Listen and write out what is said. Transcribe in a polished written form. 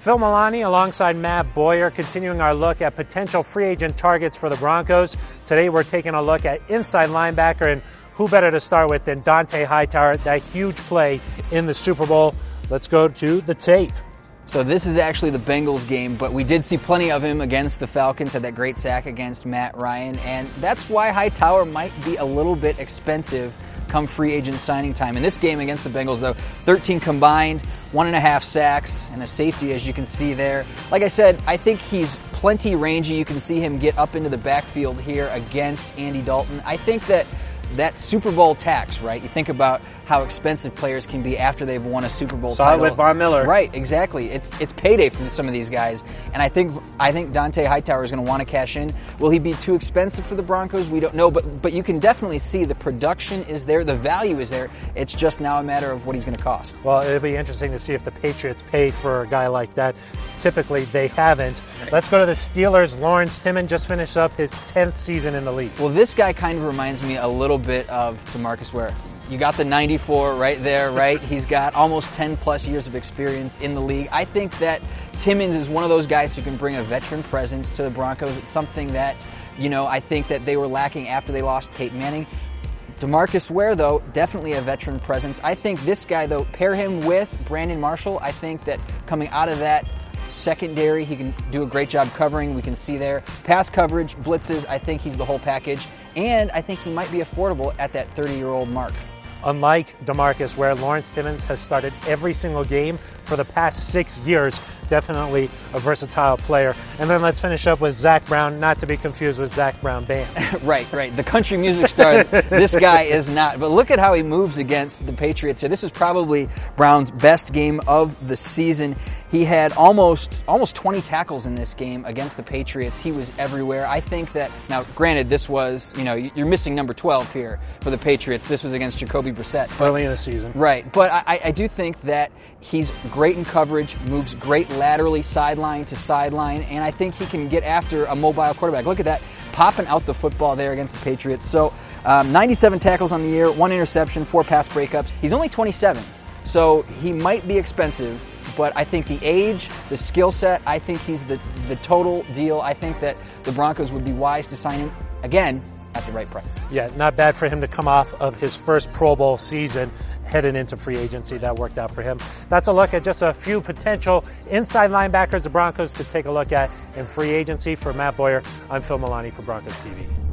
Phil Milani alongside Matt Boyer, continuing our look at potential free agent targets for the Broncos. Today we're taking a look at inside linebacker, and who better to start with than Dont'a Hightower, that huge play in the Super Bowl. Let's go to the tape. So this is actually the Bengals game, but we did see plenty of him against the Falcons, had that great sack against Matt Ryan, and that's why Hightower might be a little bit expensive come free agent signing time. In this game against the Bengals, though, 13 combined, 1.5 sacks, and a safety, as you can see there. Like I said, I think he's plenty rangy. You can see him get up into the backfield here against Andy Dalton. I think that Super Bowl tax, right? You think about how expensive players can be after they've won a Super Bowl title. Saw it with Von Miller. Right, exactly. It's payday for some of these guys, and I think Dont'a Hightower is going to want to cash in. Will he be too expensive for the Broncos? We don't know, but you can definitely see the production is there, the value is there. It's just now a matter of what he's going to cost. Well, it'll be interesting to see if the Patriots pay for a guy like that. Typically, they haven't. Let's go to the Steelers. Lawrence Timmons just finished up his 10th season in the league. Well, this guy kind of reminds me a little bit of DeMarcus Ware. You got the 94 right there, right? He's got almost 10 plus years of experience in the league. I think that Timmons is one of those guys who can bring a veteran presence to the Broncos. It's something that, I think that they were lacking after they lost Peyton Manning. DeMarcus Ware, though, definitely a veteran presence. I think this guy, though, pair him with Brandon Marshall. I think that coming out of that secondary, he can do a great job covering. We can see there. Pass coverage, blitzes, I think he's the whole package. And I think he might be affordable at that 30-year-old mark. Unlike DeMarcus Ware, Lawrence Timmons has started every single game for the past 6 years. Definitely a versatile player. And then let's finish up with Zach Brown, not to be confused with Zach Brown Band. Right. The country music star, this guy is not. But look at how he moves against the Patriots here. This is probably Brown's best game of the season. He had almost 20 tackles in this game against the Patriots. He was everywhere. I think that, now granted, this was, you're missing number 12 here for the Patriots. This was against Jacoby Brissett. Early in the season. Right. But I do think that he's great in coverage, moves great laterally sideline to sideline, and I think he can get after a mobile quarterback. Look at that, popping out the football there against the Patriots. So 97 tackles on the year, 1 interception, 4 pass breakups. He's only 27, so he might be expensive. But I think the age, the skill set, I think he's the total deal. I think that the Broncos would be wise to sign him, again, at the right price. Yeah, not bad for him to come off of his first Pro Bowl season, heading into free agency. That worked out for him. That's a look at just a few potential inside linebackers the Broncos could take a look at in free agency. For Matt Boyer, I'm Phil Milani for Broncos TV.